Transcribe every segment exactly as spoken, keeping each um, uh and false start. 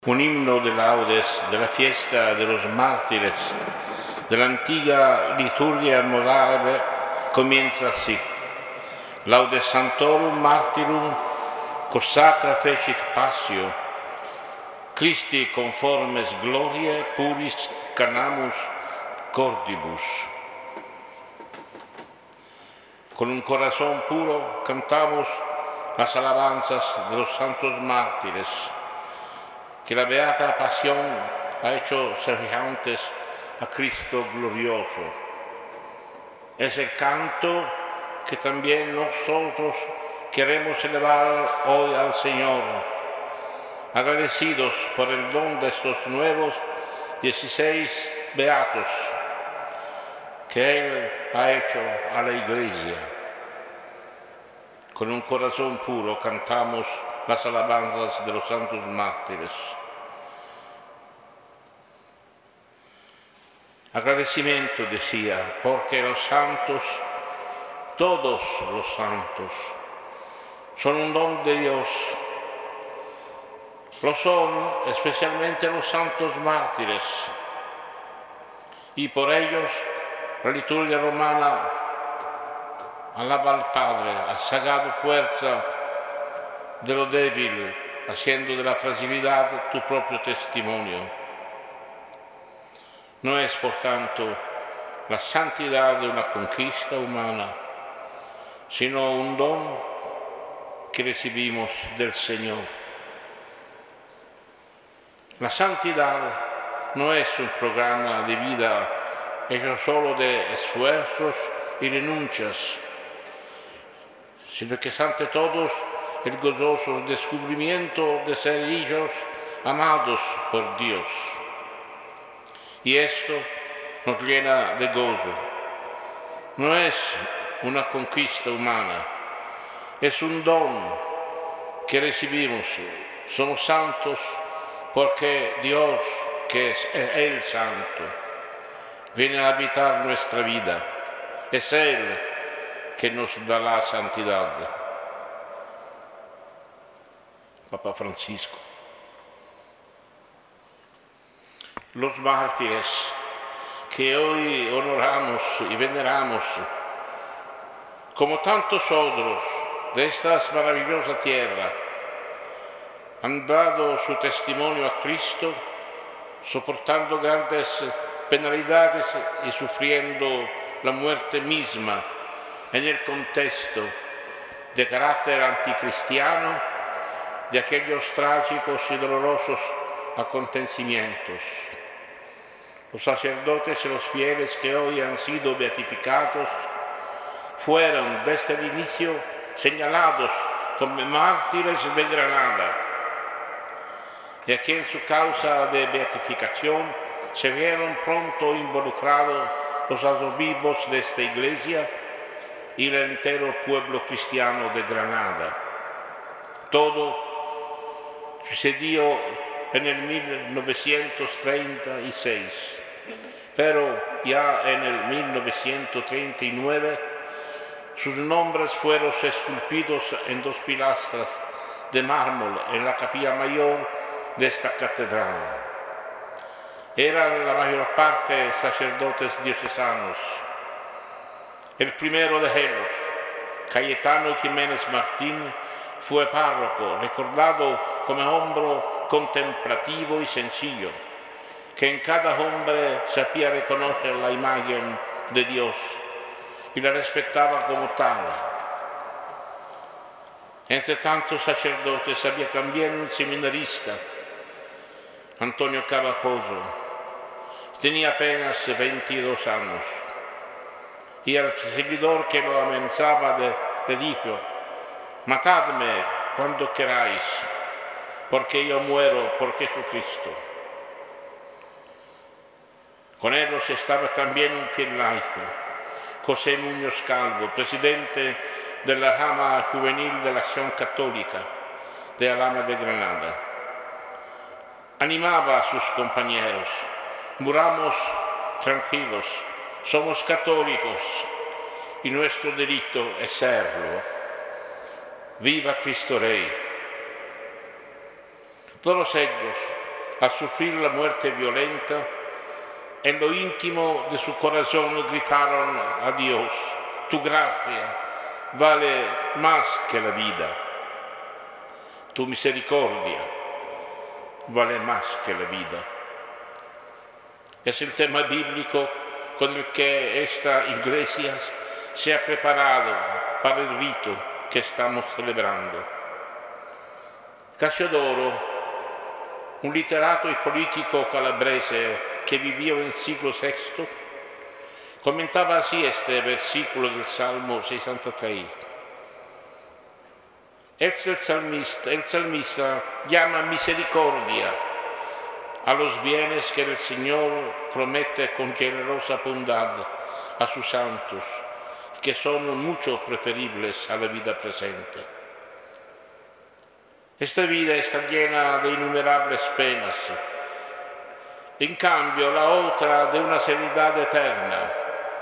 Un himno de laudes de la fiesta de los mártires de la antigua liturgia morárabe comienza así. Laudes Sanctorum Martyrum consacra fecit passio, Christi conformes gloriae puris canamus cordibus. Con un corazón puro cantamos las alabanzas de los santos mártires, que la beata pasión ha hecho semejantes a Cristo glorioso. Es el canto que también nosotros queremos elevar hoy al Señor, agradecidos por el don de estos nuevos dieciséis beatos que Él ha hecho a la Iglesia. Con un corazón puro cantamos las alabanzas de los santos mártires. Agradecimiento, decía, porque los santos, todos los santos, son un don de Dios. Lo son especialmente los santos mártires, y por ellos la liturgia romana alaba al Padre, ha sacado fuerza de lo débil, haciendo de la fragilidad tu propio testimonio. No es, por tanto, la santidad de una conquista humana, sino un don que recibimos del Señor. La santidad no es un programa de vida hecho solo de esfuerzos y renuncias, sino que es ante todos el gozoso descubrimiento de ser hijos amados por Dios. Y esto nos llena de gozo. No es una conquista humana, es un don que recibimos. Somos santos porque Dios, que es el Santo, viene a habitar nuestra vida. Es Él que nos da la santidad. Papa Francisco. Los mártires que hoy honoramos y veneramos, como tantos otros de esta maravillosa tierra, han dado su testimonio a Cristo, soportando grandes penalidades y sufriendo la muerte misma en el contexto de carácter anticristiano de aquellos trágicos y dolorosos acontecimientos. Los sacerdotes y los fieles que hoy han sido beatificados fueron desde el inicio señalados como mártires de Granada, y aquí en su causa de beatificación se vieron pronto involucrados los arzobispos de esta iglesia y el entero pueblo cristiano de Granada. Todo sucedió en el mil novecientos treinta y seis, pero ya en el mil novecientos treinta y nueve sus nombres fueron esculpidos en dos pilastras de mármol en la capilla mayor de esta catedral. Eran la mayor parte sacerdotes diocesanos. El primero de ellos, Cayetano Jiménez Martín, fue párroco, recordado como hombre contemplativo y sencillo, que en cada hombre sabía reconocer la imagen de Dios y la respetaba como tal. Entre tantos sacerdotes había también un seminarista, Antonio Cavacoso. Tenía apenas veintidós años, y el perseguidor que lo amenazaba de, le dijo: «Matadme cuando queráis, porque yo muero por Jesucristo». Con ellos estaba también un fiel laico, José Muñoz Calvo, presidente de la rama juvenil de la Acción Católica de Alhama de Granada. Animaba a sus compañeros: «Muramos tranquilos, somos católicos y nuestro delito es serlo. Viva Cristo Rey». Todos ellos al sufrir la muerte violenta, en lo íntimo de su corazón gritaron a Dios: tu gracia vale más que la vida, tu misericordia vale más que la vida. Es el tema bíblico con el que esta iglesia se ha preparado para el rito que estamos celebrando. Cassiodoro, un literato e politico calabrese que vivió en el siglo sexto, comentaba así este versículo del Salmo sesenta y tres. Es el salmista, el salmista llama misericordia a los bienes que el Señor promete con generosa bondad a sus santos, que son mucho preferibles a la vida presente. Esta vida está llena de innumerables penas, en cambio la otra de una serenidad eterna.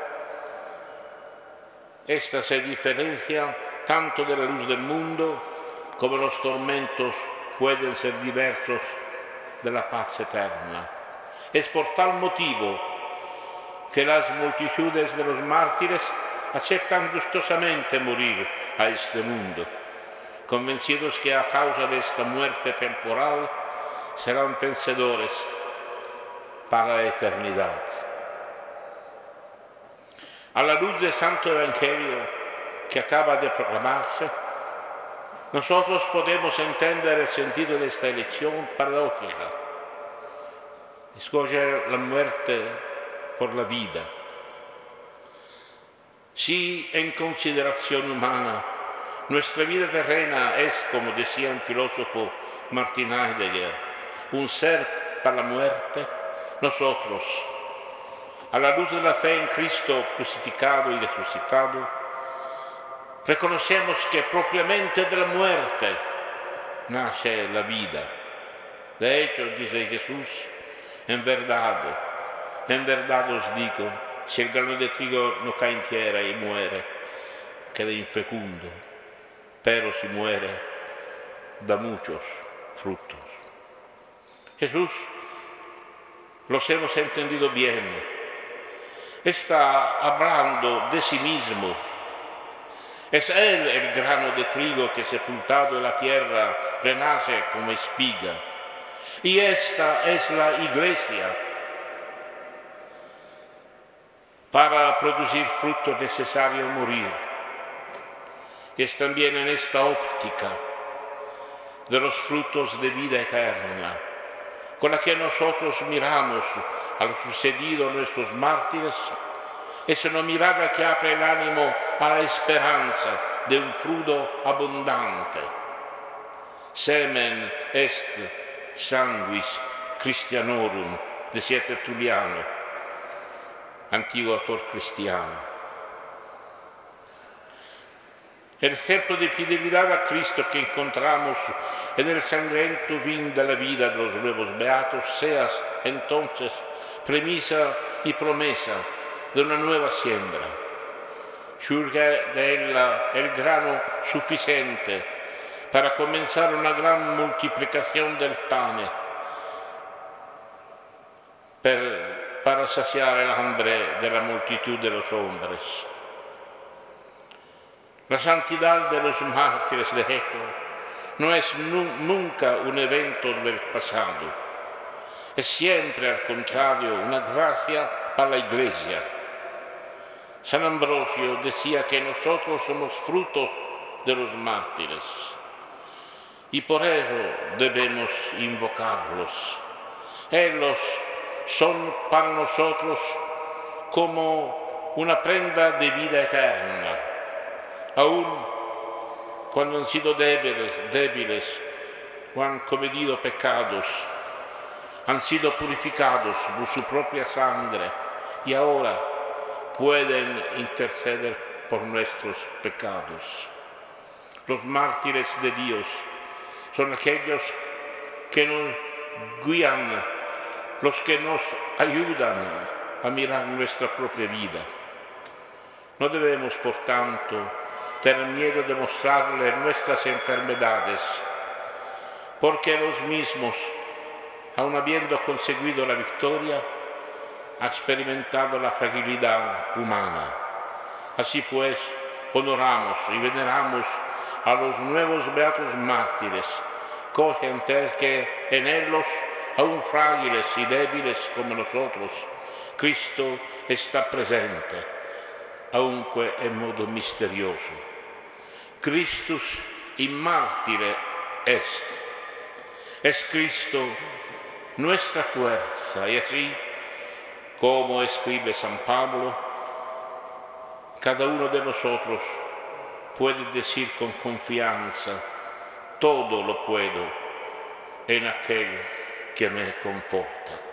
Esta se diferencia tanto de la luz del mundo como los tormentos pueden ser diversos de la paz eterna. Es por tal motivo que las multitudes de los mártires aceptan gustosamente morir a este mundo, convencidos que a causa de esta muerte temporal serán vencedores para la eternidad. A la luz del Santo Evangelio que acaba de proclamarse, nosotros podemos entender el sentido de esta elección paradójica: escoger la muerte por la vida. Si en consideración humana nuestra vida terrena es, como decía un filósofo Martin Heidegger, un ser para la muerte, nosotros, a la luz de la fe en Cristo crucificado y resucitado, reconocemos que propiamente de la muerte nace la vida. De hecho, dice Jesús, en verdad, en verdad os digo, si el grano de trigo no cae en tierra y muere, queda infecundo, pero si muere, da muchos frutos. Jesús, los hemos entendido bien, está hablando de sí mismo. Es Él el grano de trigo que sepultado en la tierra renace como espiga. Y esta es la iglesia. Para producir fruto es necesario morir. Es también en esta óptica de los frutos de vida eterna con la que nosotros miramos a lo sucedido a nuestros mártires. Es una mirada que abre el ánimo a la esperanza de un fruto abundante. Semen est sanguis Christianorum, decía Tertuliano, antiguo autor cristiano. El ejemplo de fidelidad a Cristo que encontramos en el sangriento vino de la vida de los nuevos beatos sea entonces premisa y promesa de una nueva siembra. Surge de ella el grano suficiente para comenzar una gran multiplicación del pan, per, para saciar el hambre de la multitud de los hombres. La santidad de los mártires de Eco no es nu nunca un evento del pasado, es siempre al contrario una gracia para la Iglesia. San Ambrosio decía que nosotros somos frutos de los mártires y por eso debemos invocarlos. Ellos son para nosotros como una prenda de vida eterna. Aún cuando han sido débiles, débiles o han cometido pecados, han sido purificados por su propia sangre y ahora pueden interceder por nuestros pecados. Los mártires de Dios son aquellos que nos guían, los que nos ayudan a mirar nuestra propia vida. No debemos, por tanto, tener miedo de mostrarles nuestras enfermedades, porque ellos mismos aun habiendo conseguido la victoria, ha experimentado la fragilidad humana. Así pues, honoramos y veneramos a los nuevos beatos mártires, conscientes que en ellos, aún frágiles y débiles como nosotros, Cristo está presente, aunque en modo misterioso. Christus in mártire est. Es Cristo nuestra fuerza, y así, como escribe San Pablo, cada uno de nosotros puede decir con confianza: todo lo puedo en aquel que me conforta.